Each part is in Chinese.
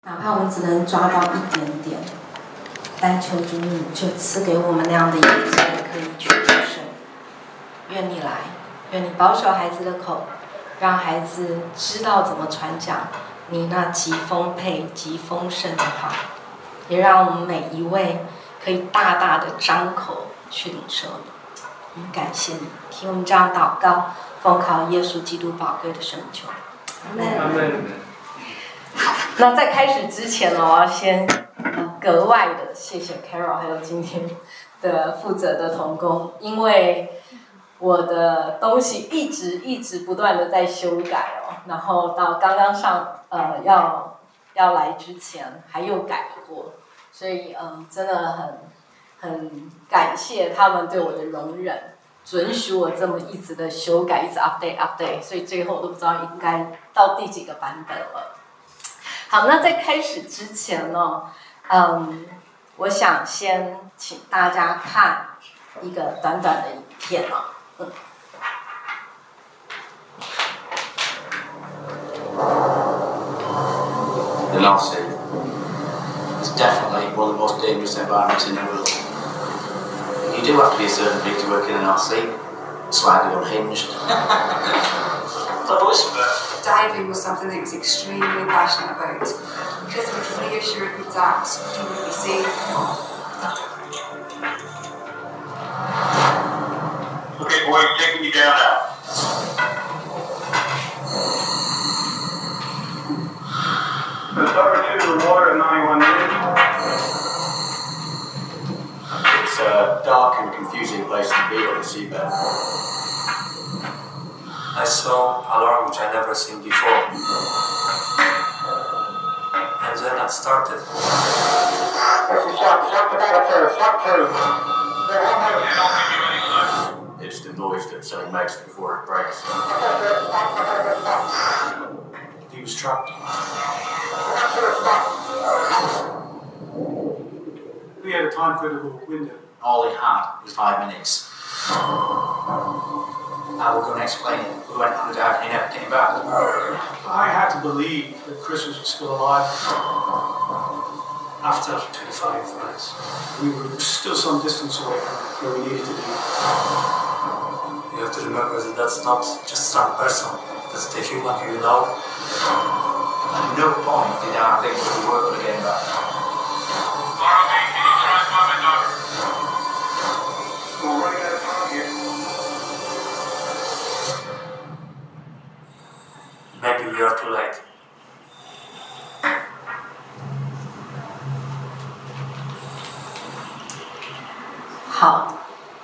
哪怕我们只能抓到一点点，但求主你就赐给我们那样的眼睛，可以去领受。愿你来，愿你保守孩子的口，让孩子知道怎么传讲你那极丰沛、极丰盛的话，也让我们每一位可以大大的张口去领受你。我们感谢你，听我们这样祷告，奉靠耶稣基督宝贵的圣求。阿们。好，那在开始之前呢，我要先格外的谢谢 Carol 还有今天的负责的同工，因为我的东西一直不断的在修改哦，然后到刚刚要来之前还又改过，所以真的很感谢他们对我的容忍，准许我这么一直的修改，一直 update， 所以最后我都不知道应该到第几个版本了。好，那在开始之前呢，我想先请大家看一个短短的影片哦。 The last scene is definitely one of the most dangerous environments in the world. You do have to be a certain big to work in an RC, slightly unhinged. Diving was something that he was extremely passionate about because he was reassured that he would be safe. Okay, boys, taking you down now. Number 2, the water at 91 meters. It's a dark and confusing place to be on the seabed. I saw alarm which I never seen before. And then I started. It's the noise that something makes before it breaks. He was trapped. We had a time critical window. All he had was 5 minutes. I will go and explain it. We went on the dive and he never came back. I had to believe that Chris was still alive after 25 minutes. We were still some distance away from where we needed to be. You have to remember that that's not just some person. That's the human who you know. At no point did I think that we were going to get back. ROV, can you transfer my number? We're running out of time here. Maybe we are too late. 好，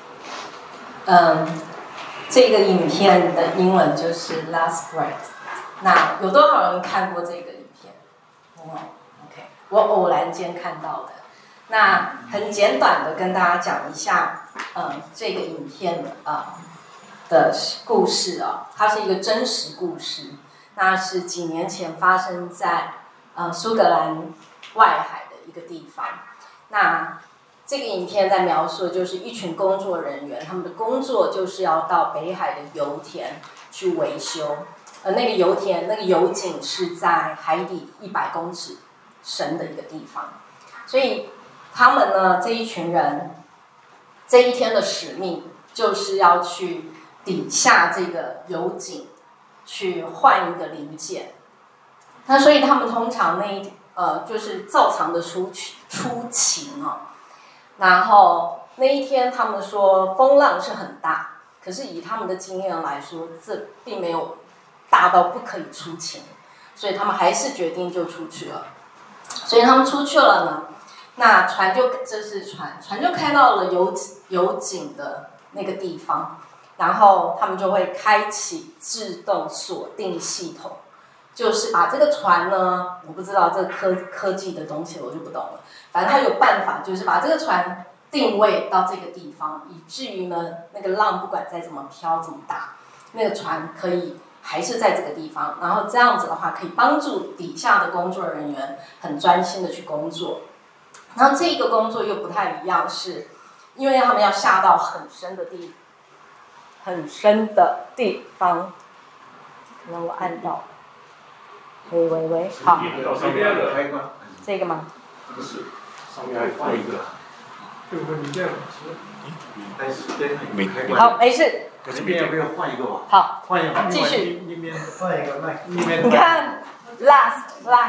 这个影片的英文就是《Last Breath》。那有多少人看过这个影片？OK， 我偶然间看到的。那很简短的跟大家讲一下，这个影片的故事啊，它是一个真实故事。那是几年前发生在苏格兰外海的一个地方。那这个影片在描述的就是一群工作人员，他们的工作就是要到北海的油田去维修，那个油田那个油井是在海底100公尺深的一个地方，所以他们呢这一群人这一天的使命就是要去底下这个油井去换一个零件。那所以他们通常就是照常的出勤哦。然后那一天他们说风浪是很大，可是以他们的经验来说，这并没有大到不可以出勤，所以他们还是决定就出去了。所以他们出去了呢，那船就开到了油井的那个地方，然后他们就会开启自动锁定系统，就是把这个船呢，我不知道这个科技的东西我就不懂了，反正他有办法，就是把这个船定位到这个地方，以至于呢，那个浪不管再怎么飘怎么大，那个船可以还是在这个地方，然后这样子的话，可以帮助底下的工作人员很专心的去工作。然后这个工作又不太一样，是因为他们要下到很深的地方，可能我按到了。 喂，好， 上面有开关， 这个吗？ 不是，上面还换一个。对不对？你这样开始对，开关。 好，没事。 这边要不要换一个吧？ 好， 换一个， 继续。 里面换一个麦，里面。 你看 ，last。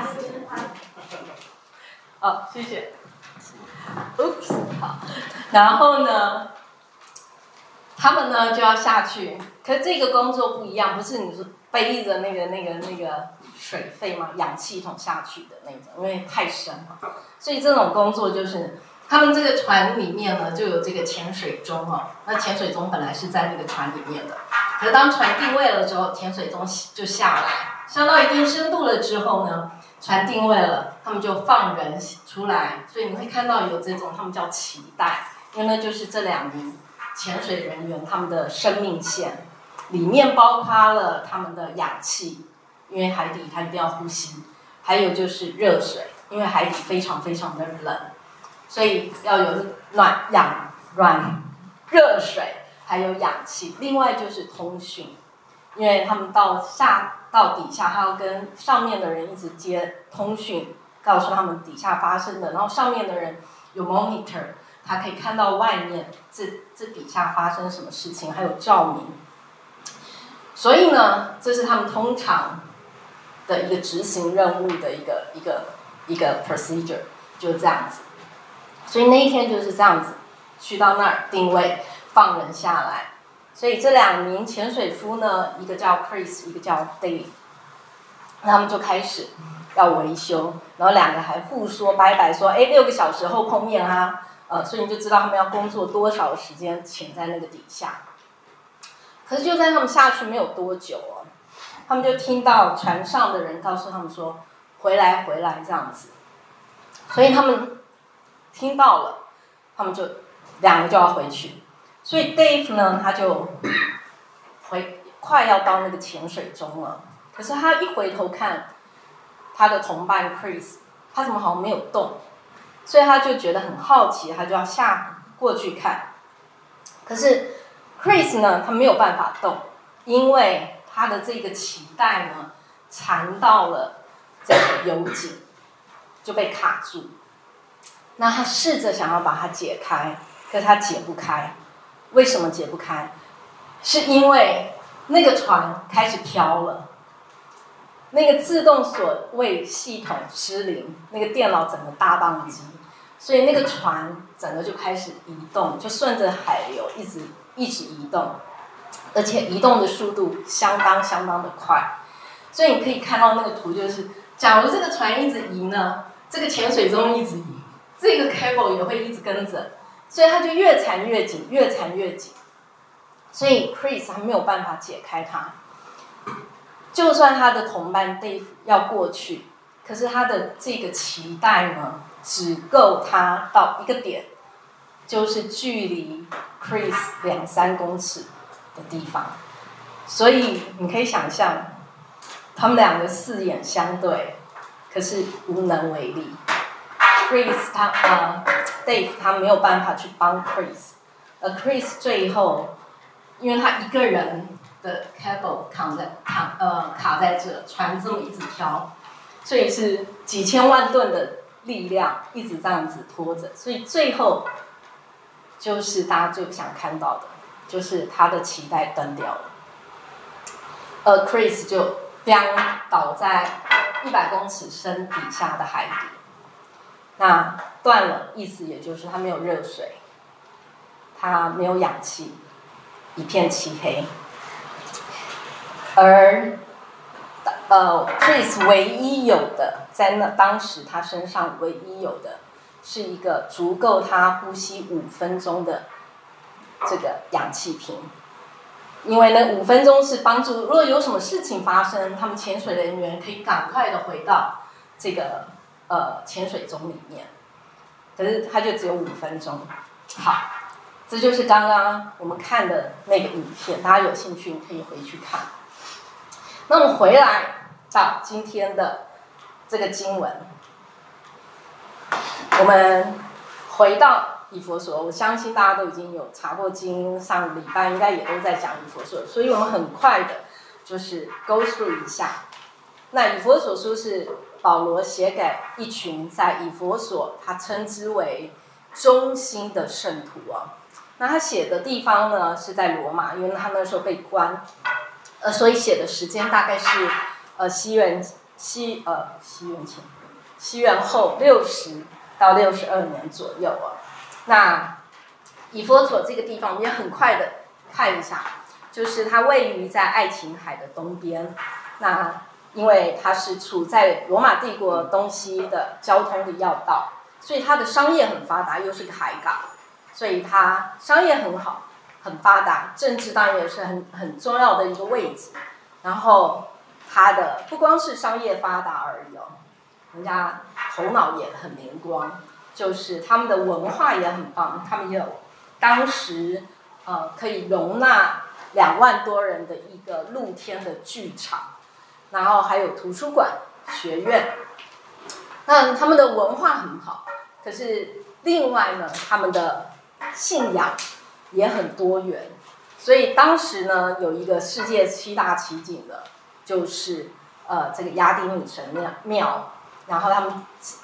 哦，谢谢。Oops， 好。然后呢，他们呢就要下去，可是这个工作不一样，不是你说背着那个水肺嘛，氧气筒下去的那种，因为太深了，所以这种工作就是他们这个船里面呢就有这个潜水钟哦，那潜水钟本来是在那个船里面的，可是当船定位了之后，潜水钟就下来，下到一定深度了之后呢，船定位了，他们就放人出来，所以你会看到有这种他们叫脐带，因为那就是这2名潜水人员他们的生命线，里面包括了他们的氧气，因为海底它一定要呼吸，还有就是热水，因为海底非常非常的冷，所以要有暖热水，还有氧气。另外就是通讯，因为他们到底下，他要跟上面的人一直接通讯，告诉他们底下发生的，然后上面的人有 monitor， 他可以看到外面这底下发生什么事情，还有照明。所以呢，这是他们通常的一个执行任务的一个 procedure， 就这样子。所以那一天就是这样子，去到那儿定位，放人下来。所以这2名潜水夫呢，一个叫 Chris， 一个叫 Dave， 他们就开始要维修，然后2个还互说拜拜，说6个小时后碰面啊，所以你就知道他们要工作多少时间潜在那个底下。可是就在他们下去没有多久哦，他们就听到船上的人告诉他们说回来这样子，所以他们听到了，他们就2个就要回去。所以 Dave 呢，他就快要到那个潜水钟了，可是他一回头看他的同伴 Chris， 他怎么好像没有动，所以他就觉得很好奇，他就要下过去看。可是 Chris 呢，他没有办法动，因为他的这个脐带呢缠到了这个油井，就被卡住。那他试着想要把它解开，可是他解不开。为什么解不开？是因为那个船开始飘了，那个自动锁位系统失灵，那个电脑整个大宕机，所以那个船整个就开始移动，就顺着海流一直移动，而且移动的速度相当的快。所以你可以看到那个图，就是假如这个船一直移呢，这个潜水钟一直移，这个 cable 也会一直跟着，所以它就越缠越紧。所以 Chris 还没有办法解开它，就算他的同伴 Dave 要过去，可是他的这个脐带呢，只够他到一个点，就是距离 Chris 2-3公尺的地方。所以你可以想象，他们2个4眼相对，可是无能为力。Dave 他没有办法去帮 Chris， 而 Chris 最后，因为他一个人的 cable 卡在这，船这么一直飘，所以是几千万吨的力量一直这样子拖着，所以最后就是大家最不想看到的，就是他的脐带断掉了，而 Chris 就倒在100公尺深底下的海底。那断了，意思也就是他没有热水，他没有氧气，一片漆黑。而Chris 唯一有的，在当时他身上唯一有的，是一个足够他呼吸5分钟的这个氧气瓶。因为那5分钟是帮助，如果有什么事情发生，他们潜水人员可以赶快的回到这个潜水钟里面。可是他就只有5分钟。好，这就是刚刚我们看的那个影片，大家有兴趣你可以回去看。那我们回来到今天的这个经文，我们回到以弗所，我相信大家都已经有查过经，上礼拜应该也都在讲以弗所，所以我们很快的就是 go through 一下。 那以弗所书是保罗写给一群在以弗所他称之为忠心的圣徒啊。那他写的地方呢是在罗马，因为他那时候被关，所以写的时间大概是西元后60到62年左右啊。那以弗所这个地方，我们也很快的看一下，就是它位于在爱琴海的东边。那因为它是处在罗马帝国东西的交通的要道，所以它的商业很发达，又是个海港，所以它商业很好，很发达，政治当然也是很重要的一个位置。然后它的不光是商业发达而已哦，人家头脑也很灵光，就是他们的文化也很棒，他们有当时可以容纳2万多人的一个露天的剧场，然后还有图书馆、学院。那他们的文化很好，可是另外呢，他们的信仰也很多元。所以当时呢，有一个世界7大奇景的，就是这个雅典女神庙，然后他们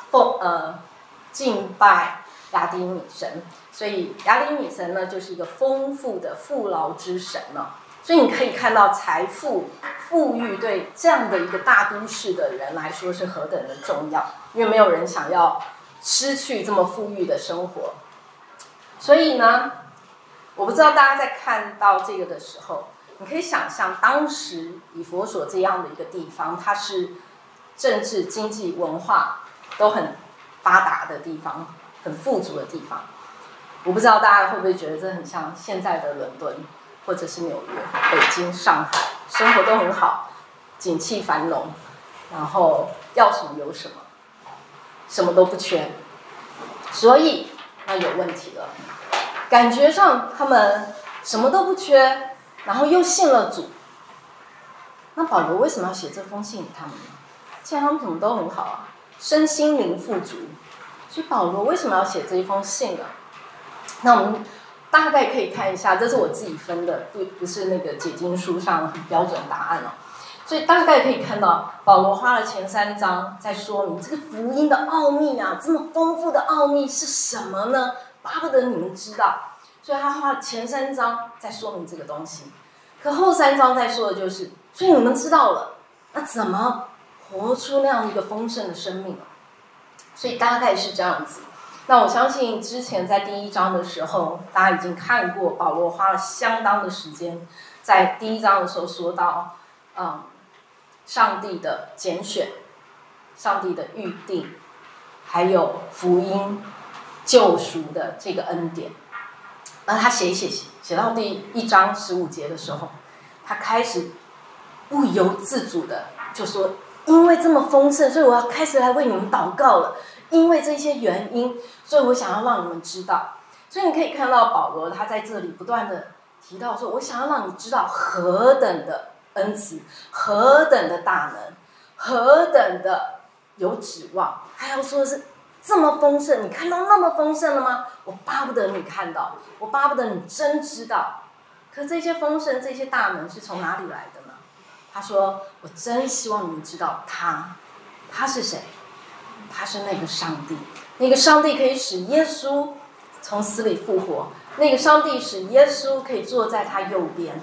敬拜雅典女神，所以雅典女神呢就是一个丰富的富饶之神了。所以你可以看到财富、富裕对这样的一个大都市的人来说是何等的重要，因为没有人想要失去这么富裕的生活。所以呢，我不知道大家在看到这个的时候，你可以想象当时以弗所这样的一个地方，它是政治、经济、文化都很发达的地方，很富足的地方。我不知道大家会不会觉得这很像现在的伦敦，或者是纽约、北京、上海，生活都很好，景气繁荣，然后要什么有什么，什么都不缺。所以那有问题了，感觉上他们什么都不缺，然后又信了主。那保罗为什么要写这封信给他们呢？既然他们什么都很好啊，身心灵富足，所以保罗为什么要写这一封信呢？那我们大概可以看一下，这是我自己分的，不是那个解经书上很标准答案哦。所以大概可以看到，保罗花了前3章在说明这个福音的奥秘啊，这么丰富的奥秘是什么呢？巴不得你们知道。所以他花了前3章在说明这个东西，可后3章在说的就是，所以你们知道了，那怎么活出那样一个丰盛的生命？所以大概是这样子。那我相信之前在第1章的时候，大家已经看过，保罗花了相当的时间，在第1章的时候说到，上帝的拣选，上帝的预定，还有福音救赎的这个恩典。那他写到第1章15节的时候，他开始不由自主的就说，因为这么丰盛，所以我要开始来为你们祷告了。因为这些原因，所以我想要让你们知道。所以你可以看到保罗他在这里不断的提到说，我想要让你知道何等的恩慈，何等的大能，何等的有指望。还要说的是这么丰盛，你看到那么丰盛了吗？我巴不得你看到，我巴不得你真知道。可这些丰盛，这些大能是从哪里来的呢？他说，我真希望你们知道他是谁？他是那个上帝，那个上帝可以使耶稣从死里复活，那个上帝使耶稣可以坐在他右边，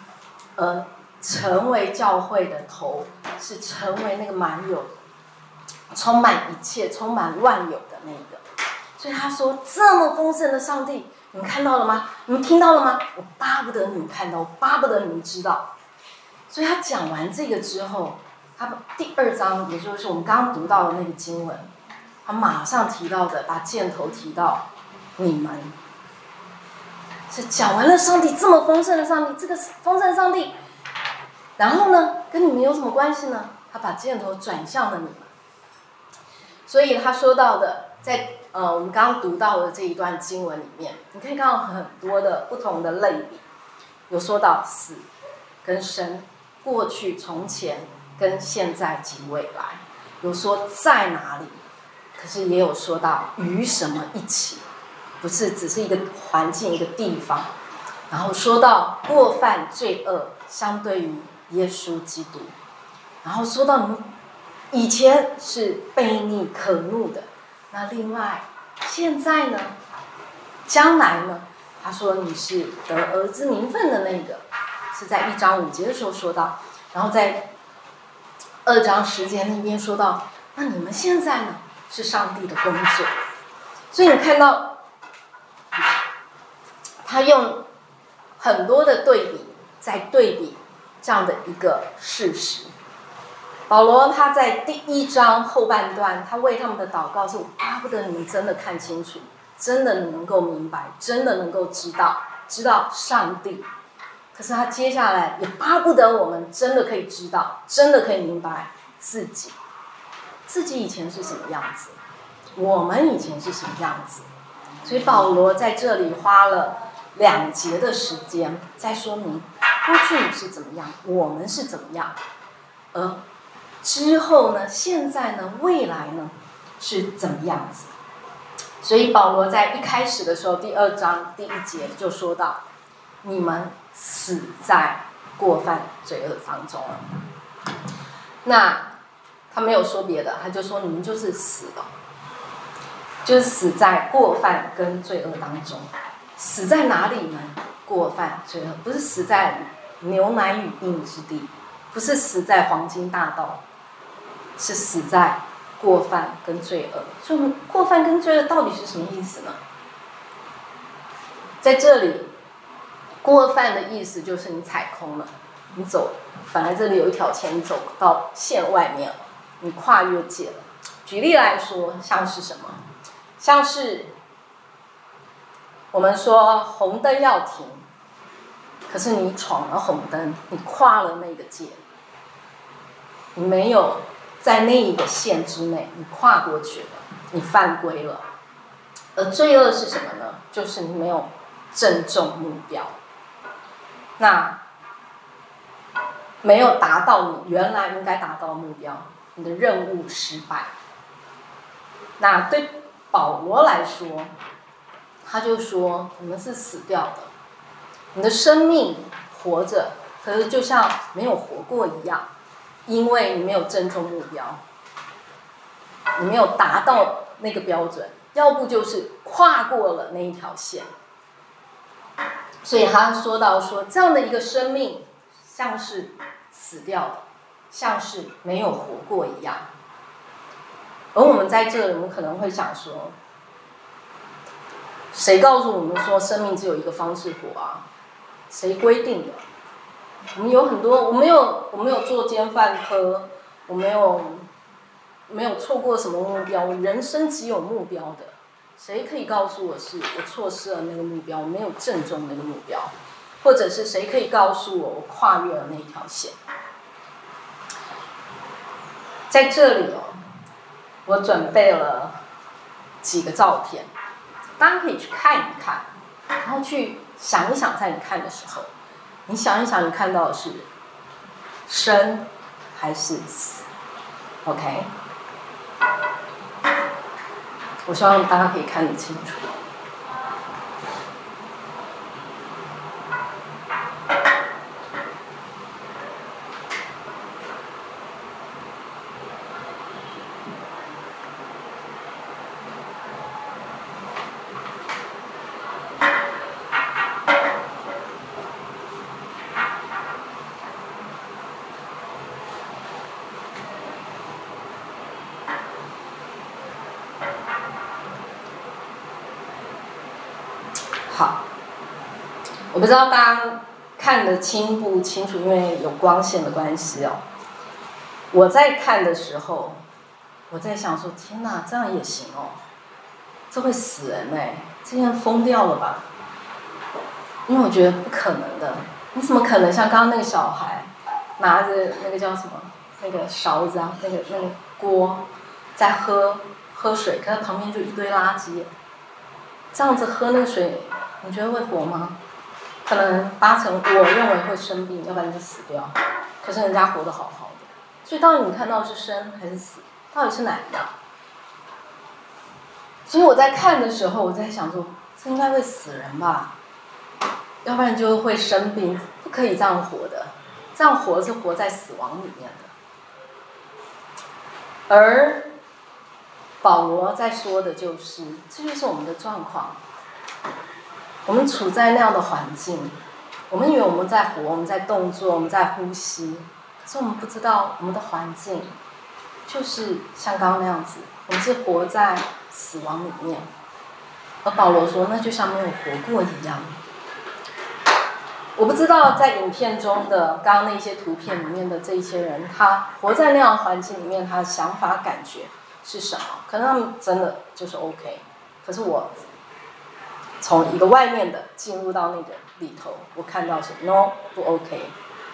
成为教会的头，是成为那个满有充满一切、充满万有的那个。所以他说，这么丰盛的上帝，你们看到了吗？你们听到了吗？我巴不得你们看到，我巴不得你们知道。所以他讲完这个之后，他第2章，也就是我们刚刚读到的那个经文，他马上提到的，把箭头提到你们，是讲完了上帝这么丰盛的上帝，这个丰盛的上帝，然后呢，跟你们有什么关系呢？他把箭头转向了你们。所以他说到的，在我们刚刚读到的这一段经文里面，你可以看到很多的不同的类比，有说到死跟生，过去、从前跟现在及未来，有说在哪里，可是也有说到与什么一起，不是只是一个环境、一个地方。然后说到过犯罪恶相对于耶稣基督，然后说到你们以前是悖逆可怒的，那另外现在呢？将来呢？他说你是得儿子名分的那个，是在1章5节的时候说到，然后在2章10节那边说到，那你们现在呢是上帝的工作。所以你看到他用很多的对比，在对比这样的一个事实。保罗他在第1章后半段，他为他们的祷告是：我巴不得你们真的看清楚，真的能够明白，真的能够知道上帝。可是他接下来也巴不得我们真的可以知道，真的可以明白自己以前是什么样子，我们以前是什么样子。所以保罗在这里花了2节的时间，在说明过去你是怎么样，我们是怎么样，而之后呢，现在呢，未来呢是怎么样子。所以保罗在一开始的时候，第2章第1节就说到，你们死在过犯罪恶当中了。那他没有说别的，他就说你们就是死了，就是死在过犯跟罪恶当中。死在哪里呢？过犯罪恶，不是死在牛奶与蜜之地，不是死在黄金大道，是死在过犯跟罪恶。所以过犯跟罪恶到底是什么意思呢？在这里，过犯的意思就是你踩空了，你走，本来这里有一条线，你走到线外面了，你跨越界了。举例来说，像是什么？像是我们说红灯要停，可是你闯了红灯，你跨了那个界，你没有在那一个线之内，你跨过去了，你犯规了。而罪恶是什么呢？就是你没有正中目标，那没有达到你原来应该达到的目标，你的任务失败。那对保罗来说，他就说你们是死掉的，你的生命活着，可是就像没有活过一样，因为你没有正中目标，你没有达到那个标准，要不就是跨过了那一条线。所以他说到说，这样的一个生命像是死掉的，像是没有活过一样。而我们在这里，我们可能会想说，谁告诉我们说生命只有一个方式活啊？谁规定的？我们有很多，我没有做奸犯科，我没有错过什么目标，我人生只有目标的。谁可以告诉我是我错失了那个目标，我没有正中那个目标？或者是谁可以告诉我跨越了那条线？在这里我准备了几个照片，大家可以去看一看，然后去想一想，在你看的时候，你想一想，你看到的是生还是死 ？OK， 我希望大家可以看得清楚。好，我不知道大家看得清不清楚，因为有光线的关系哦。我在看的时候，我在想说：天哪，这样也行哦？这会死人哎，这样疯掉了吧？因为我觉得不可能的，你怎么可能像刚刚那个小孩拿着那个叫什么那个勺子啊，那个锅在喝水，可是旁边就一堆垃圾，这样子喝那个水，你觉得会活吗？可能8成，我认为会生病，要不然就死掉。可是人家活得好好的，所以到底你看到的是生还是死？到底是哪一样？所以我在看的时候，我在想说，这应该会死人吧，要不然就会生病，不可以这样活的。这样活是活在死亡里面的。 而保罗在说的就是，这就是我们的状况。我们处在那样的环境，我们以为我们在活，我们在动作，我们在呼吸，可是我们不知道我们的环境就是像刚刚那样子，我们是活在死亡里面。而保罗说，那就像没有活过一样。我不知道在影片中的刚刚那些图片里面的这一些人，他活在那样的环境里面，他的想法感觉是什么？可能他们真的就是 OK， 可是我从一个外面的进入到那个里头，我看到是 no 不 OK。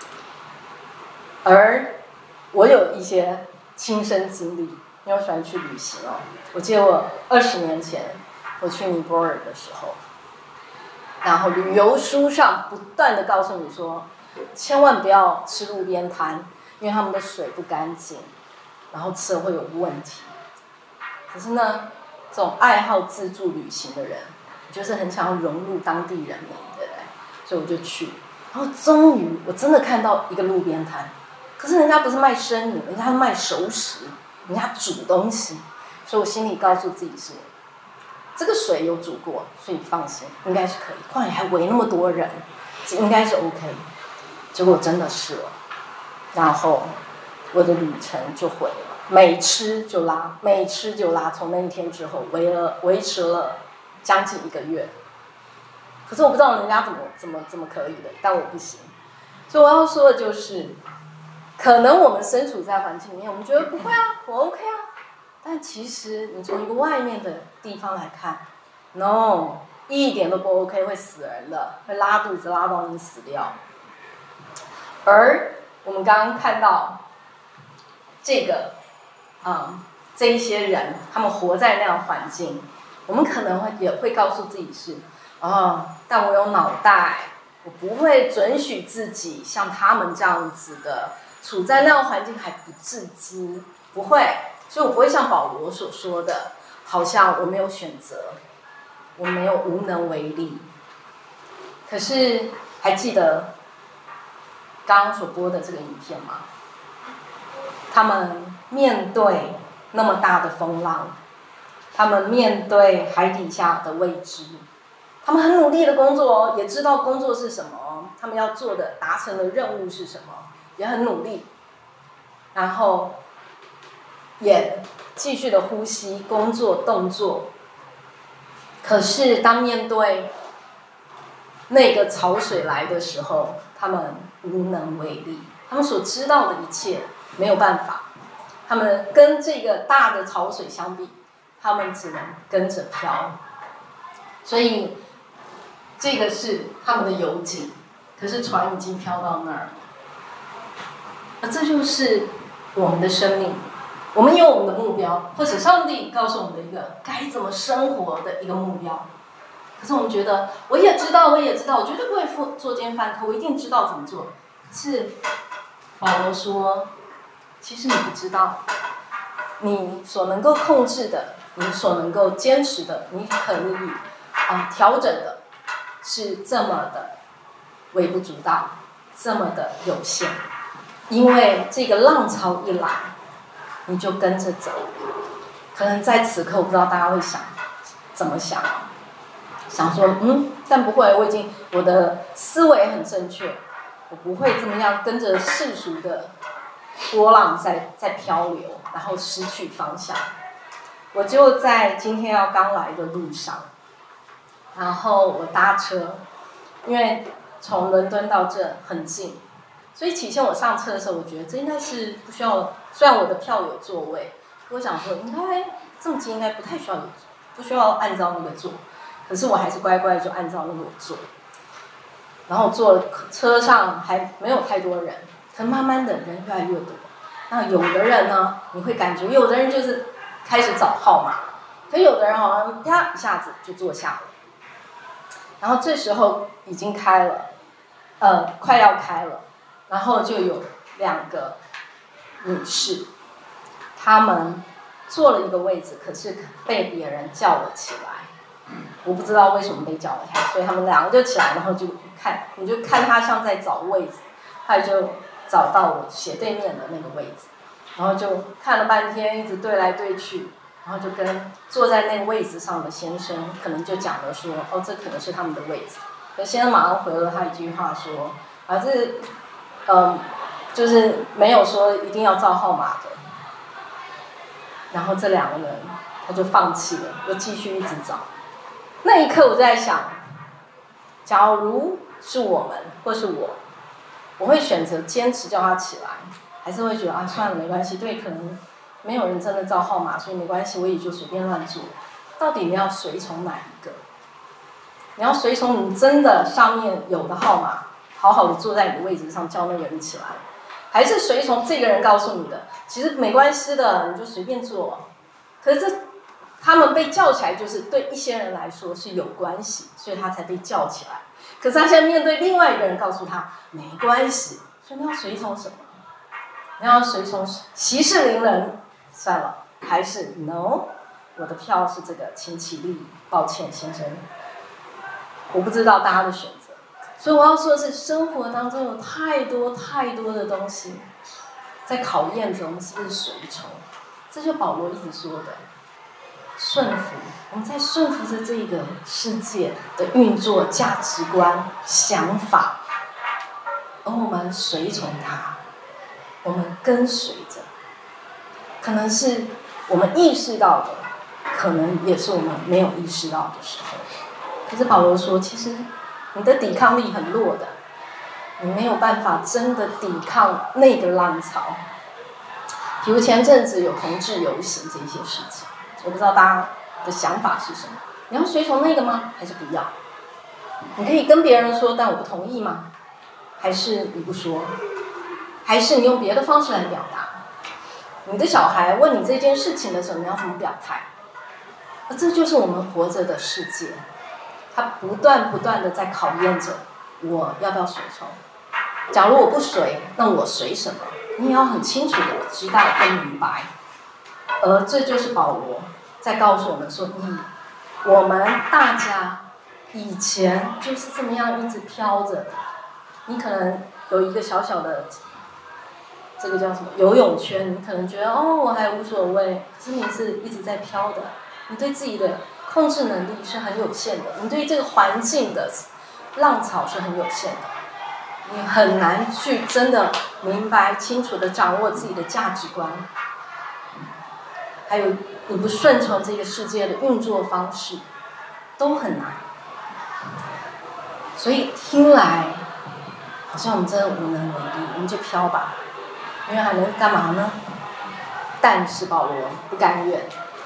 而我有一些亲身经历，因为我喜欢去旅行哦。我记得我20年前我去尼泊尔的时候。然后旅游书上不断的告诉你说，千万不要吃路边摊，因为他们的水不干净，然后吃了会有问题。可是呢，这种爱好自助旅行的人，就是很想要融入当地人民，对不对？所以我就去，然后终于我真的看到一个路边摊，可是人家不是卖生饮，人家卖熟食，人家煮东西，所以我心里告诉自己是，这个水有煮过，所以放心，应该是可以。况且还围那么多人，应该是 OK。结果真的是了，然后我的旅程就毁了，每吃就拉，每吃就拉。从那一天之后，维持了将近1个月。可是我不知道人家怎么可以的，但我不行。所以我要说的就是，可能我们身处在环境里面，我们觉得不会啊，我 OK 啊。但其实你从一个外面的地方来看 ，no， 一点都不 OK， 会死人的，会拉肚子拉到你死掉。而我们刚刚看到这个，这一些人，他们活在那样的环境，我们可能也会告诉自己是，但我有脑袋，我不会准许自己像他们这样子的，处在那样的环境还不自知，不会。所以我不会像保罗所说的，好像我没有选择，我没有无能为力。可是还记得刚刚所播的这个影片吗？他们面对那么大的风浪，他们面对海底下的未知，他们很努力的工作，也知道工作是什么，他们要做的达成的任务是什么，也很努力，然后也继续的呼吸、工作、动作。可是当面对那个潮水来的时候，他们无能为力。他们所知道的一切没有办法，他们跟这个大的潮水相比，他们只能跟着飘。所以这个是他们的游景，可是船已经飘到那儿了。这就是我们的生命。我们有我们的目标，或者上帝告诉我们的一个该怎么生活的一个目标。可是我们觉得，我也知道，我绝对不会作奸犯科，我一定知道怎么做。可是保罗说，其实你不知道，你所能够控制的，你所能够坚持的，你可以调整的，是这么的微不足道，这么的有限。因为这个浪潮一来，你就跟着走。可能在此刻，我不知道大家会怎么想，想说但不会，我的思维很正确，我不会这么样跟着世俗的波浪在漂流，然后失去方向。我就在今天要刚来的路上，然后我搭车，因为从伦敦到这很近，所以起先我上车的时候，我觉得这应该是不需要，虽然我的票有座位，我想说应该这么近，应该不太需要不需要按照那个坐，可是我还是乖乖就按照那个坐。然后坐车上还没有太多人，可慢慢的人越来越多。那有的人呢，你会感觉有的人就是开始找号码，可有的人好像啪一下子就坐下了。然后这时候已经开了，快要开了，然后就有2个女士，她们坐了一个位置，可是被别人叫了起来。我不知道为什么被叫了起来，所以他们2个就起来，然后你就看她像在找位置，她就找到我斜对面的那个位置。 然后就看了半天，一直对来对去，然后就跟坐在那个位置上的先生可能就讲了说，哦，这可能是他们的位置。可先生马上回了他一句话说，就是没有说一定要照号码的。然后这两个人他就放弃了，又继续一直找。那一刻我在想，假如是我们或是我会选择坚持叫他起来，还是会觉得啊算了没关系，对，可能没有人真的照号码，所以没关系，我也就随便乱做。到底你要随从哪一个？你要随从你真的上面有的号码，好好的坐在你的位置上叫那个人起来，还是随从这个人告诉你的，其实没关系的，你就随便做。可是他们被叫起来，就是对一些人来说是有关系，所以他才被叫起来。可是他现在面对另外一个人，告诉他没关系，所以你要随从什么？你要随从息事宁人，算了，还是 no？ 我的票是这个，请起立，抱歉先生。我不知道大家的选择，所以我要说的是，生活当中有太多太多的东西在考验着我们是不是随从。这就保罗一直说的，顺服。我们在顺服着这个世界的运作、价值观、想法，而我们随从它，我们跟随着。可能是我们意识到的，可能也是我们没有意识到的时候。可是保罗说，其实你的抵抗力很弱的，你没有办法真的抵抗那个浪潮。比如前阵子有同志游行这些事情，我不知道大家的想法是什么？你要随从那个吗？还是不要？你可以跟别人说，但我不同意吗？还是你不说？还是你用别的方式来表达？你的小孩问你这件事情的时候，你要怎么表态？而这就是我们活着的世界。它不断的在考验着我要不要随从。假如我不随，那我随什么？你也要很清楚的知道跟明白。而这就是保罗在告诉我们说，我们大家以前就是这么样一直飘着。你可能有一个小小的这个叫什么游泳圈，你可能觉得哦我还无所谓，可是你是一直在飘的。你对自己的控制能力是很有限的，你对这个环境的浪潮是很有限的，你很难去真的明白清楚的掌握自己的价值观，还有你不顺从这个世界的运作方式，都很难。所以听来好像我们真的无能为力，我们就飘吧，因为还能干嘛呢？但是保罗不甘愿。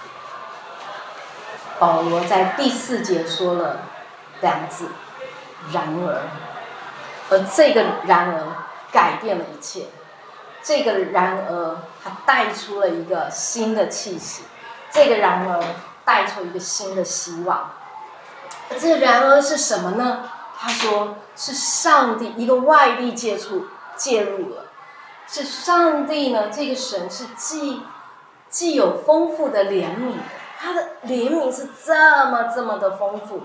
保罗在第4节说了2个字，然而，而这个然而改变了一切。这个然而，它带出了一个新的气息。这个然而带出一个新的希望。而这个然而是什么呢？他说是上帝一个外力介入了，是上帝呢，这个神是既有丰富的怜悯的。他的怜悯是这么的丰富，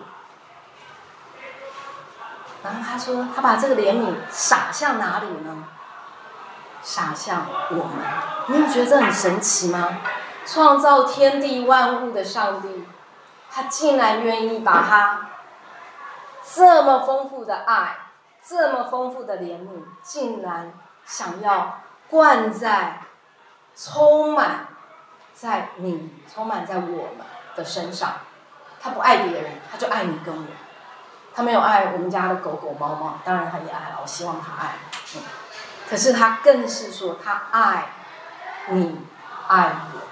然后他说他把这个怜悯洒向哪里呢？洒向我们。你有觉得这很神奇吗？创造天地万物的上帝，他竟然愿意把他这么丰富的爱，这么丰富的怜悯，竟然想要灌在充满在我们的身上。他不爱别人，他就爱你跟我。他没有爱我们家的狗狗猫猫，当然他也爱了，我希望他爱。可是他更是说他爱你，爱我。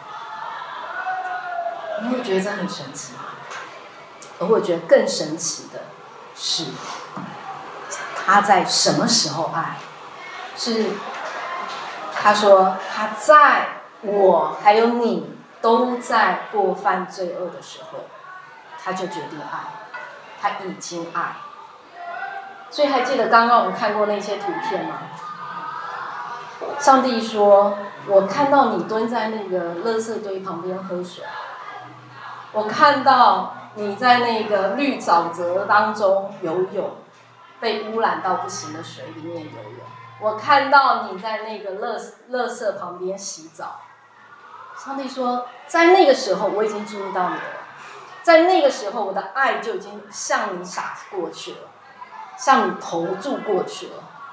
你会觉得这很神奇吗？而我觉得更神奇的是，他在什么时候爱？是他说他在我还有你都在过犯罪恶的时候，他就决定爱，他已经爱。所以还记得刚刚我们看过那些图片吗？上帝说，我看到你蹲在那个垃圾堆旁边喝水，我看到你在那个绿沼泽当中游泳，被污染到不行的水里面游泳， 我看到你在那个垃圾旁边洗澡。上帝说，在那个时候我已经注意到你了，在那个时候我的爱就已经向你洒过去了，向你投注过去了。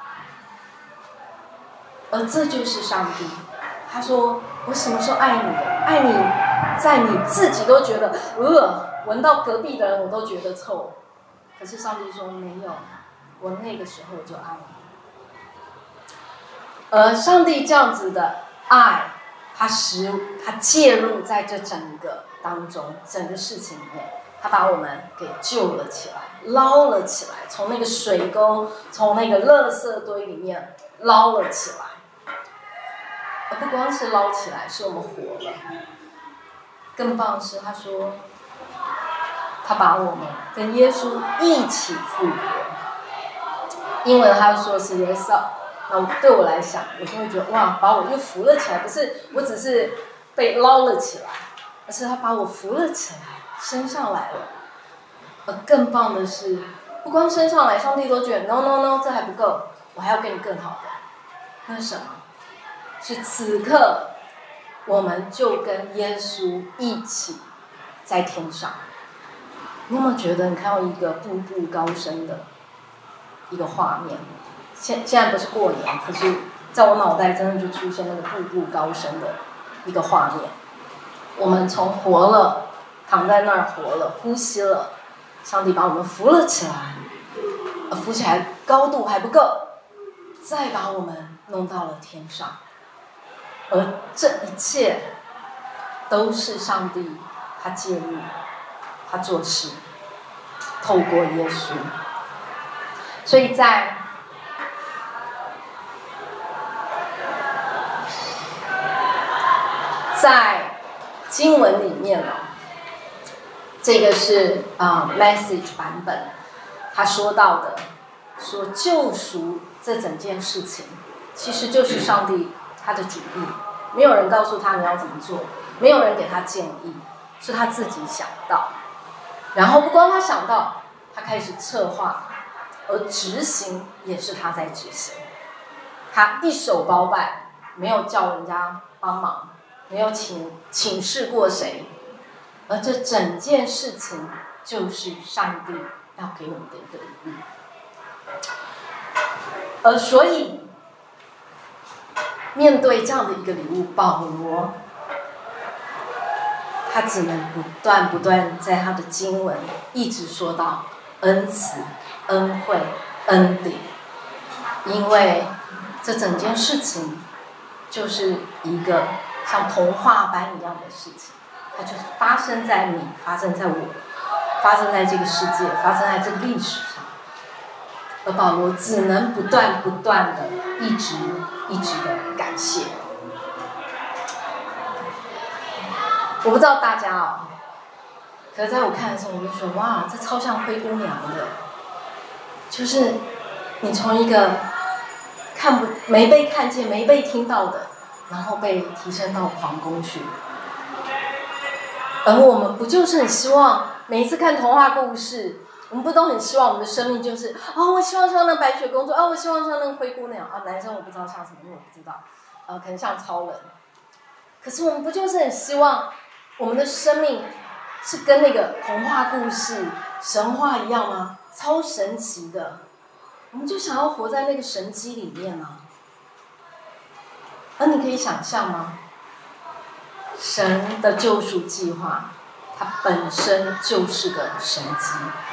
而这就是上帝。他说，我什么时候爱你的？爱你在你自己都觉得闻到隔壁的人我都觉得臭，可是上帝说没有，我那个时候就爱你。而上帝这样子的爱，他介入在这整个当中，整个事情里面，他把我们给救了起来，捞了起来，从那个水沟，从那个垃圾堆里面捞了起来。而不光是捞起来，是我们活了。更棒的是，他说，他把我们跟耶稣一起复活。英文他说是 raise up。那对我来讲，我就会觉得哇，把我又扶了起来，不是我只是被捞了起来，而是他把我扶了起来，升上来了。而更棒的是，不光升上来，上帝都觉得 no， 这还不够，我还要给你更好的。那是什么？是此刻，我们就跟耶稣一起在天上。你有没有觉得你看到一个步步高升的一个画面？现在不是过年，可是在我脑袋真的就出现那个步步高升的一个画面。我们从活了，躺在那儿活了，呼吸了，上帝把我们扶了起来，扶起来高度还不够，再把我们弄到了天上。而这一切都是上帝他介入，他做事，透过耶稣。所以在经文里面呢，这个是message 版本，他说到的，说救赎这整件事情，其实就是上帝他的主意，没有人告诉他你要怎么做，没有人给他建议，是他自己想到。然后不光他想到，他开始策划，而执行也是他在执行。他一手包办，没有叫人家帮忙，没有请示过谁，而这整件事情就是上帝要给我们的一个礼物。而所以面对这样的一个礼物，保罗他只能不断在他的经文一直说到恩慈、恩惠、恩典，因为这整件事情就是一个像童话般一样的事情，它就发生在你，发生在我，发生在这个世界，发生在这个历史上。而保罗只能不断的一直的感谢。我不知道大家可是在我看的时候，我就说哇，这超像灰姑娘的，就是你从一个没被看见、没被听到的，然后被提升到皇宫去。而我们不就是很希望每一次看童话故事，我们不都很希望我们的生命就是我希望像那白雪公主我希望像那个灰姑娘男生我不知道像什么，因为我不知道可能像超人。可是我们不就是很希望我们的生命是跟那个童话故事、神话一样吗？超神奇的，我们就想要活在那个神迹里面啊。而你可以想象吗？神的救赎计划，它本身就是个神迹，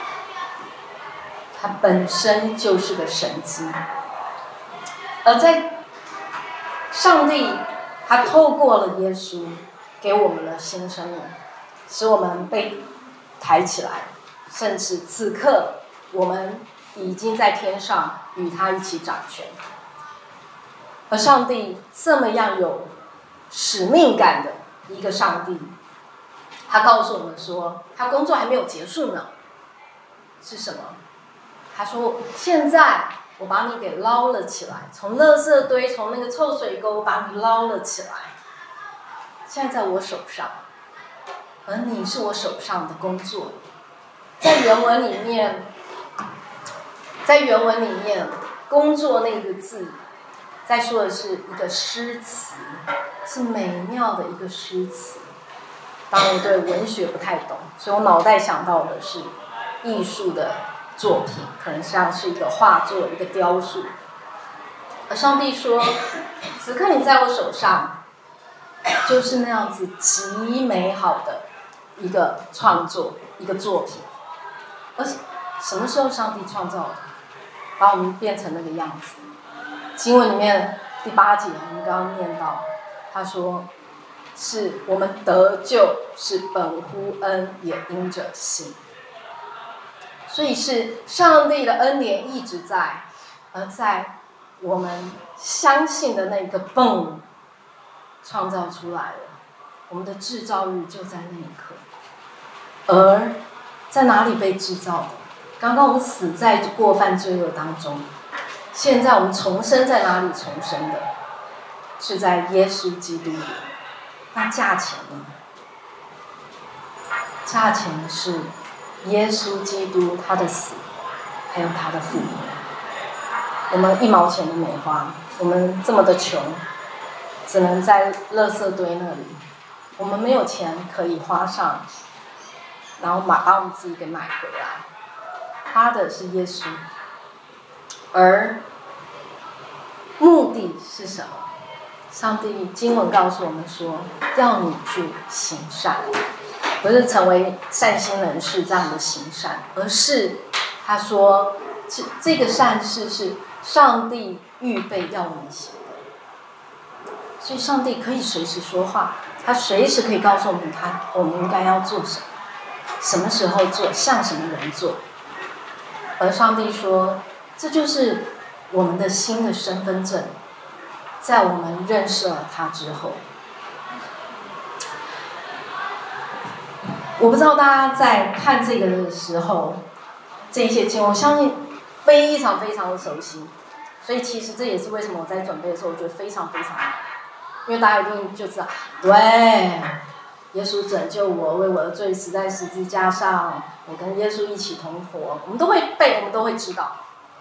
它本身就是个神迹。而在上帝，他透过了耶稣，给我们了新生命，使我们被抬起来，甚至此刻我们已经在天上与他一起掌权。而上帝这么样有使命感的一个上帝，他告诉我们说，他工作还没有结束呢。是什么？他说，现在我把你给捞了起来，从垃圾堆，从那个臭水沟把你捞了起来，现在在我手上，而你是我手上的工作。在原文里面，工作那个字， 在说的是一个诗词，是美妙的一个诗词。当然我对文学不太懂，所以我脑袋想到的是艺术的作品，可能像是一个画作、一个雕塑。而上帝说：“此刻你在我手上，就是那样子极美好的一个创作，一个作品。”而什么时候上帝创造的，把我们变成那个样子？经文里面第8节，我们刚刚念到，他说：“是我们得救，是本乎恩，也因着信。”所以是上帝的恩典一直在，而在我们相信的那个蹦创造出来了，我们的制造日就在那一刻。而在哪里被制造的？刚刚我们死在过犯罪恶当中，现在我们重生在哪里重生的？是在耶稣基督里。那价钱呢？价钱是耶稣基督他的死，还有他的复活。我们1毛钱都没花，我们这么的穷，只能在垃圾堆那里，我们没有钱可以花上，然后把我们自己给买回来。花的是耶稣，而目的是什么？上帝经文告诉我们说，要你去行善，不是成为善心人士这样的行善，而是他说这个善事是上帝预备要你行的。所以上帝可以随时说话，他随时可以告诉我们我们应该要做什么，什么时候做，向什么人做。而上帝说，这就是我们的新的身份证，在我们认识了他之后。我不知道大家在看这个的时候，这些经文，我相信非常非常的熟悉，所以其实这也是为什么我在准备的时候，我觉得非常非常难，因为大家一定就知道，对，耶稣拯救我，为我的罪死在十字架上，我跟耶稣一起同活，我们都会背，我们都会知道。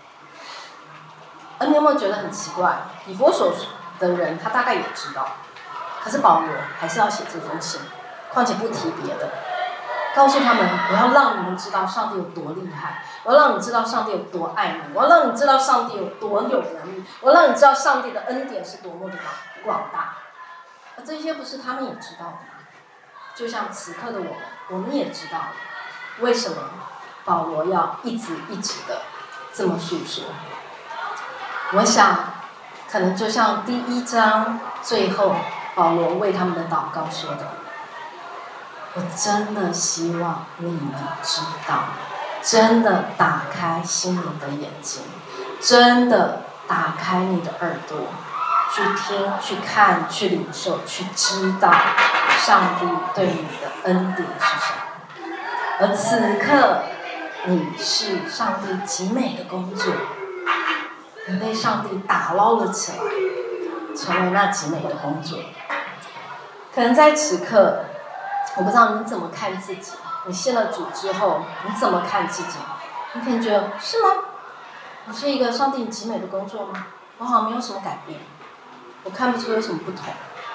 而你有没有觉得很奇怪？以弗所的人他大概也知道，可是保罗还是要写这封信，况且不提别的，告诉他们，我要让你们知道上帝有多厉害，我要让你知道上帝有多爱你，我要让你知道上帝有多有能力，我要让你知道上帝的恩典是多么的广大。而这些不是他们也知道的吗？就像此刻的我们也知道了，为什么保罗要一直的这么诉说。我想可能就像第1章最后保罗为他们的祷告说的，我真的希望你们知道，真的打开心灵的眼睛，真的打开你的耳朵，去听，去看，去领受，去知道上帝对你的恩典是什么。而此刻你是上帝极美的工作，你被上帝打捞了起来，成为那极美的工作。可能在此刻，我不知道你怎么看自己，你信了主之后你怎么看自己？你可能觉得是吗？我是一个上帝极美的工作吗？我好像没有什么改变，我看不出有什么不同。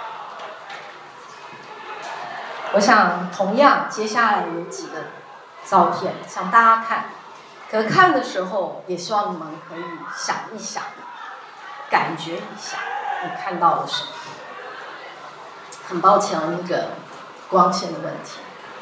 我想同样接下来有几个照片想大家看，可是看的时候也希望你们可以想一想，感觉一下你看到了什么。很抱歉那个光线的问题。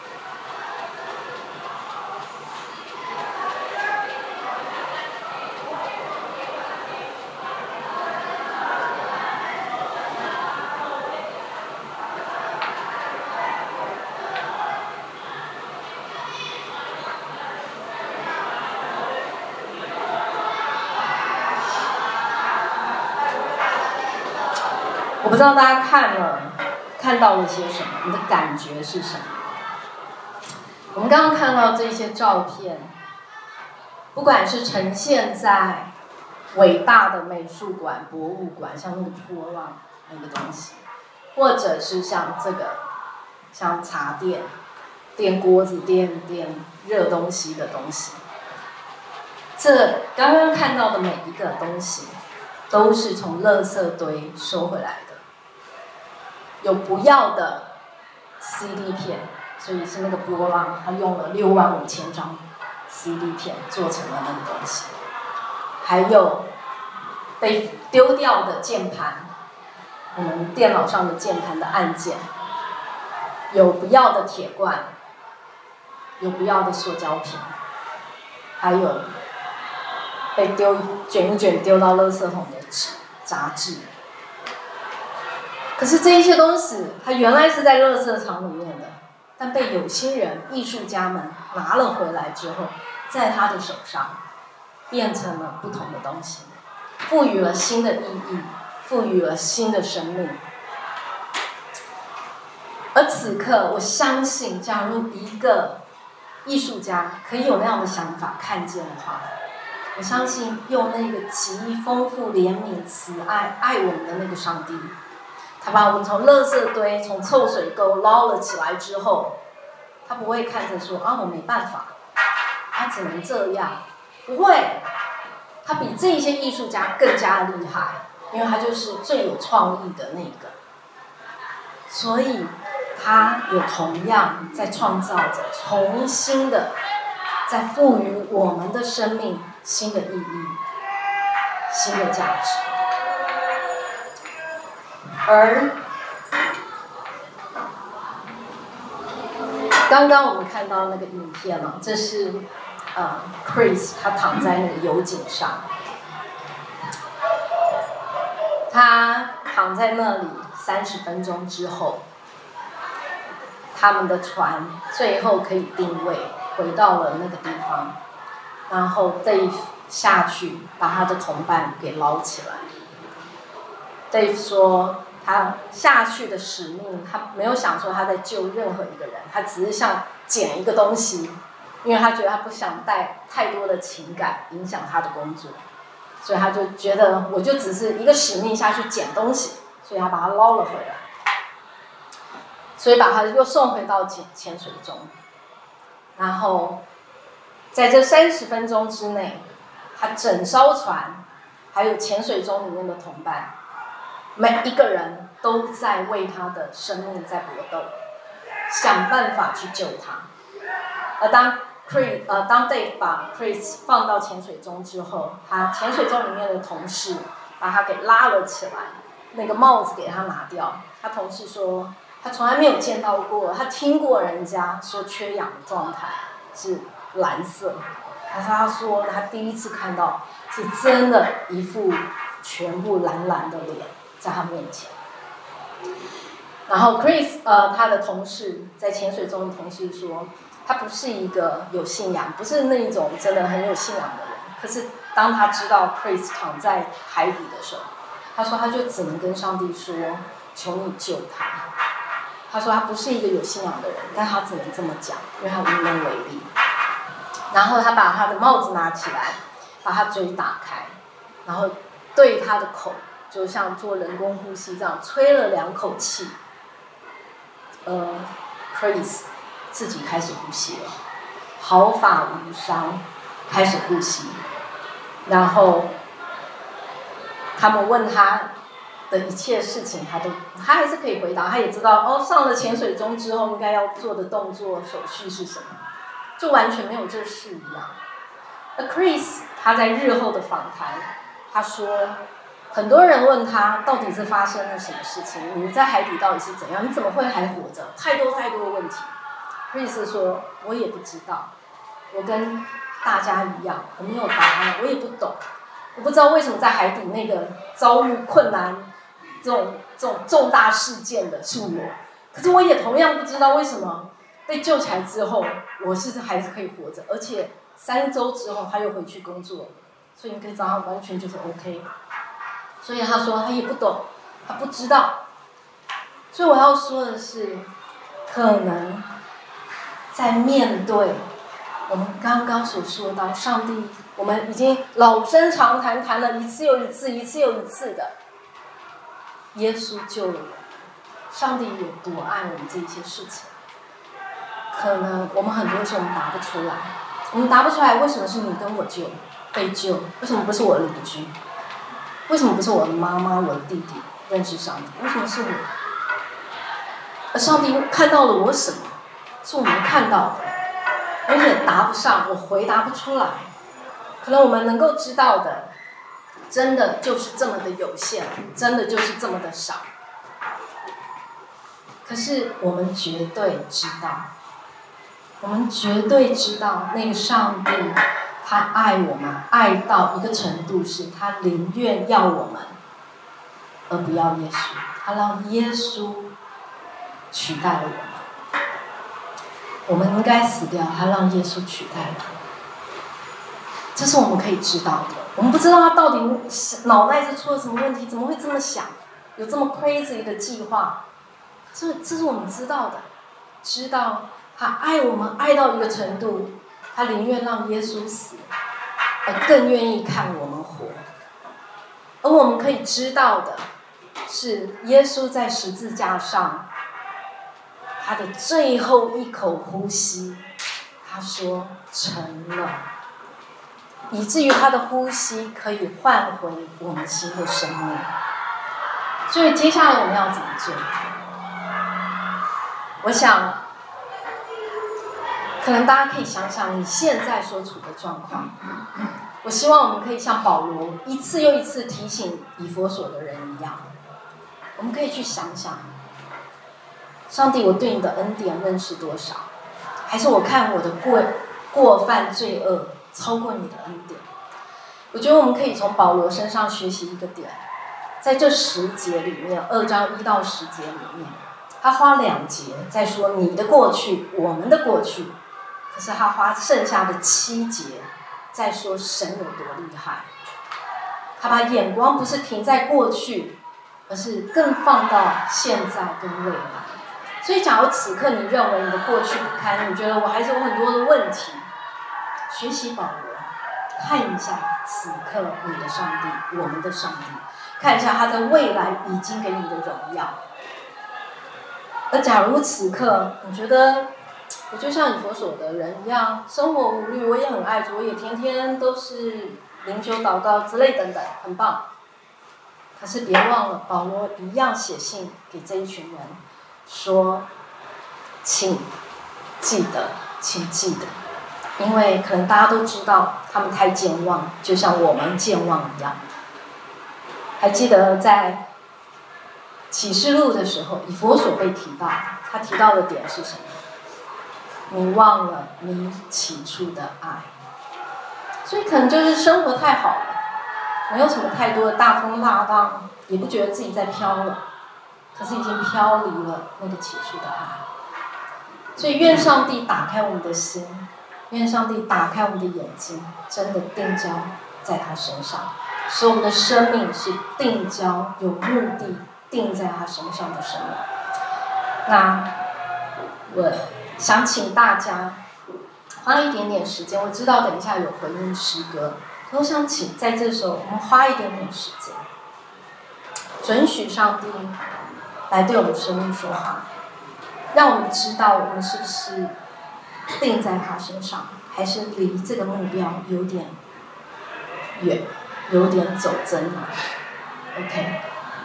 我不知道大家看到了些什么，你的感觉是什么？我们刚刚看到这些照片，不管是呈现在伟大的美术馆、博物馆，像那个波浪那个东西，或者是像这个，像茶店、电锅子、电热东西的东西，这刚刚看到的每一个东西， 都是从垃圾堆收回来的。有不要的 CD 片，所以是那个波浪，他用了65000张 CD 片做成了那个东西。还有被丢掉的键盘，我们电脑上的键盘的按键，有不要的铁罐，有不要的塑胶瓶，还有被卷一卷丢到垃圾桶的杂志。可是这一些东西，它原来是在垃圾场里面的，但被有心人、艺术家们拿了回来之后，在他的手上变成了不同的东西，赋予了新的意义，赋予了新的生命。而此刻，我相信，假如一个艺术家可以有那样的想法、看见的话，我相信用那个极丰富、怜悯、慈爱、爱我们的那个上帝，他把我们从垃圾堆、从臭水沟捞了起来之后，他不会看着说啊，我没办法，他只能这样，不会，他比这些艺术家更加厉害，因为他就是最有创意的那个，所以他有同样在创造着重新的，在赋予我们的生命新的意义、新的价值。而刚刚我们看到那个影片了，这是Chris 他躺在那个油井上，他躺在那里30分钟之后，他们的船最后可以定位，回到了那个地方，然后 Dave 下去把他的同伴给捞起来。Dave 说他下去的使命，他没有想说他在救任何一个人，他只是想捡一个东西，因为他觉得他不想带太多的情感影响他的工作，所以他就觉得我就只是一个使命下去捡东西，所以他把他捞了回来，所以把他又送回到潜水中，然后在这30分钟之内，他整艘船还有潜水钟里面的同伴，每一个人都在为他的生命在搏斗，想办法去救他。而当 Dave 把 Chris 放到潜水钟之后，他潜水钟里面的同事把他给拉了起来，那个帽子给他拿掉。他同事说他从来没有见到过，他听过人家说缺氧的状态是蓝色，可是他说他第一次看到是真的一副全部蓝蓝的脸在他面前。然后 Chris 他的同事在潜水中的同事说，他不是一个有信仰，不是那种真的很有信仰的人。可是当他知道 Chris 躺在海底的时候，他说他就只能跟上帝说，求你救他。他说他不是一个有信仰的人，但他只能这么讲，因为他无能为力。然后他把他的帽子拿起来，把他嘴打开，然后对他的口就像做人工呼吸这样吹了2口气。Chris 自己开始呼吸了，毫发无伤，开始呼吸。然后他们问他的一切事情，他还是可以回答，他也知道上了潜水钟之后应该要做的动作手续是什么，就完全没有这事一样。而 Chris 他在日后的访谈，他说很多人问他到底是发生了什么事情，你在海底到底是怎样，你怎么会还活着，太多的问题。Chris 说我也不知道，我跟大家一样，我没有答案，我也不懂，我不知道为什么在海底那个遭遇困难这种重大事件的是我，可是我也同样不知道为什么被救起来之后我是还是可以活着，而且3周之后他又回去工作了，所以你可以知道他完全就是 OK。 所以他说他也不懂，他不知道。所以我要说的是，可能在面对我们刚刚所说到上帝，我们已经老生常谈了一次又一次的，耶稣救了我们，上帝有多爱我们这一些事情，可能我们很多时候我们答不出来，为什么是你跟我被救，为什么不是我的邻居？ 为什么不是我的妈妈、我的弟弟认识上帝？为什么是我？而上帝看到了我什么？是我们看到的，而且答不上，我回答不出来。可能我们能够知道的，真的就是这么的有限，真的就是这么的少。可是我们绝对知道，我们绝对知道那个上帝，他爱我们，爱到一个程度，是他宁愿要我们，而不要耶稣。他让耶稣取代了我们。我们应该死掉，他让耶稣取代了。这是我们可以知道的。我们不知道他到底脑袋是出了什么问题，怎么会这么想，有这么 crazy 的计划。这是我们知道的，知道他爱我们爱到一个程度，他宁愿让耶稣死，而更愿意看我们活。而我们可以知道的是，耶稣在十字架上，他的最后一口呼吸，他说成了，以至于他的呼吸可以换回我们新的生命。所以接下来我们要怎么做？我想可能大家可以想想你现在所处的状况。我希望我们可以像保罗一次又一次提醒以弗所的人一样，我们可以去想想，上帝，我对你的恩典认识多少？还是我看我的过犯罪恶超过你的恩典？我觉得我们可以从保罗身上学习一个点，在这10节里面，2章1到10节里面，他花2节在说你的过去，我们的过去，可是他花剩下的7节在说神有多厉害。他把眼光不是停在过去，而是更放到现在跟未来。所以假如此刻你认为你的过去不堪，你觉得我还是有很多的问题，学习保罗，看一下此刻你的上帝，我们的上帝，看一下他在未来已经给你的荣耀。而假如此刻你觉得我就像以弗所的人一样，生活无虑，我也很爱主，我也天天都是灵修祷告之类等等，很棒。可是别忘了，保罗一样写信给这一群人说，请记得，请记得，因为可能大家都知道他们太健忘，就像我们健忘一样。还记得在启示录的时候，以弗所被提到，他提到的点是什么？你忘了你起初的爱。所以可能就是生活太好了，没有什么太多的大风大浪，也不觉得自己在飘了，可是已经飘离了那个起初的爱。所以愿上帝打开我们的心，愿上帝打开我们的眼睛，真的定焦在他身上，使我们的生命是定焦有目的定在他身上的生命。那我想请大家花一点点时间，我知道等一下有回应诗歌，可我想请在这时候我们花一点点时间，准许上帝来对我们生命说话，让我们知道我们是不是定在他身上，还是离这个目标有点远，有点走真了。OK。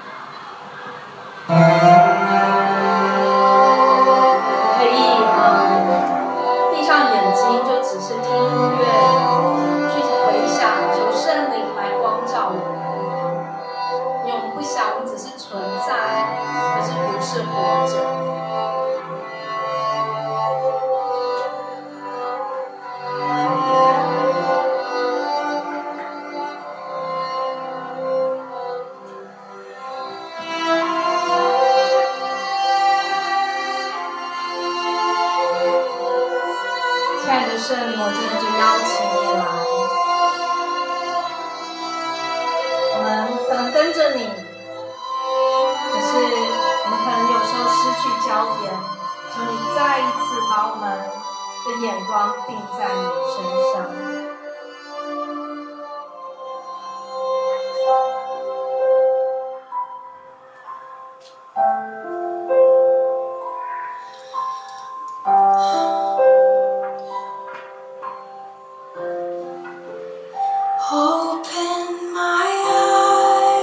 可以闭上眼睛，就只是听音乐，去回想，求圣灵来光照我们。因为我们不想我们只是存在，可是不是活着。圣灵，我真的就邀请你来。我们可能跟着你，可是我们可能有时候失去焦点。求你再一次把我们的眼光定在你身上。 Open my eyes.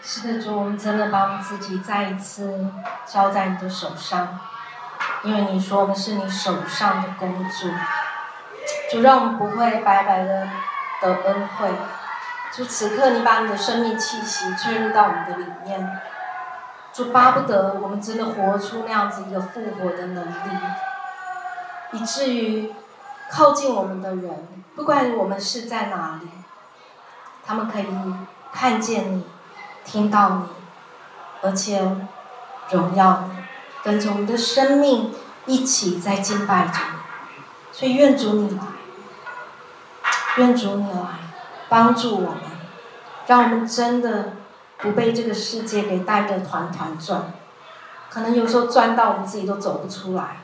是的，主，我们真的把我们自己再一次交在你的手上，因为你说我们是你手上的工作。主，让我们不会白白的得恩惠。主，此刻你把你的生命气息吹入到我们的里面。主，巴不得我们真的活出那样子一个复活的能力，以至于靠近我们的人，不管我们是在哪里，他们可以看见你，听到你，而且荣耀你，跟着我们的生命一起在敬拜主你。所以愿主你来，愿主你来帮助我们，让我们真的不被这个世界给带得团团转，可能有时候转到我们自己都走不出来。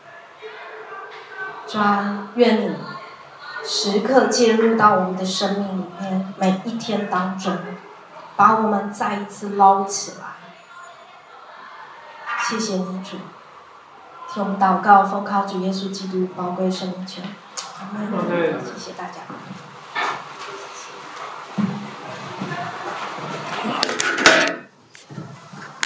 主啊，愿你时刻介入到我们的生命里面，每一天当中，把我们再一次捞起来。谢谢你，主，听我们祷告，奉靠主耶稣基督宝贵圣名求，阿门。谢谢大家。